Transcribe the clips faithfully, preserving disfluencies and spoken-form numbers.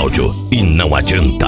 Cláudio e não adianta.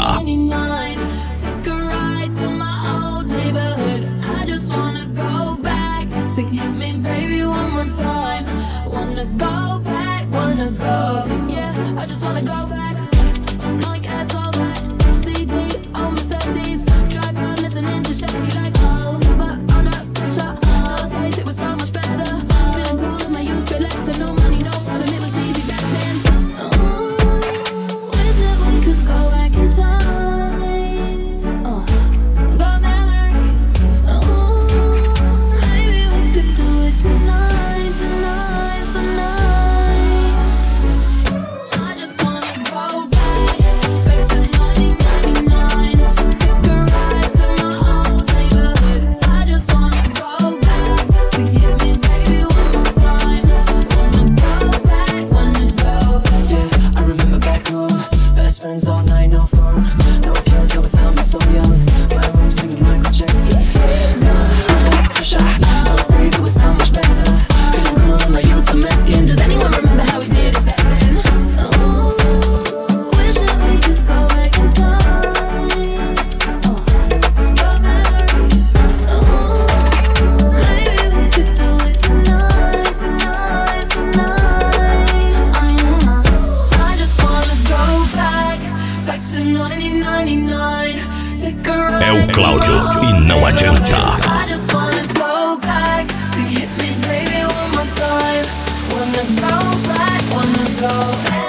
Sing hit me baby one more time. Wanna go back, wanna go. Yeah, I just wanna go back. No gas all back. C D on Mercedes. Drive around listening to Shaggy like oh, but under pressure. Those days it was so much better. Feeling cool in my youth, relaxing, no money, no problem. It was easy back then. Oh, wish that we could go back in time. Oh, got memories. Oh, maybe we could do it tonight. Tonight's the night. I just wanna go back, back to nineteen ninety-nine. Take a ride to my old neighborhood. I just wanna go back. Sing hit me baby one more time. Wanna go back, wanna go. Yeah, I remember back home. Best friends all night, no phone. No cares, I was dumb and so young. My room singing Michael Jackson. Under pressure. Those days it was so much better. Feeling cool in my youth, I'm Mexican. Does anyone remember how we did it back then? Oh, wish that we could go back in time. Oh, got memories. Oh, maybe we could do it tonight, tonight, tonight. Uh, I just wanna go back, back to nineteen ninety-nine. Take a ride É o Cláudio e não adianta. I just wanna go back. Sing hit me baby one more time. Wanna go back, wanna go back.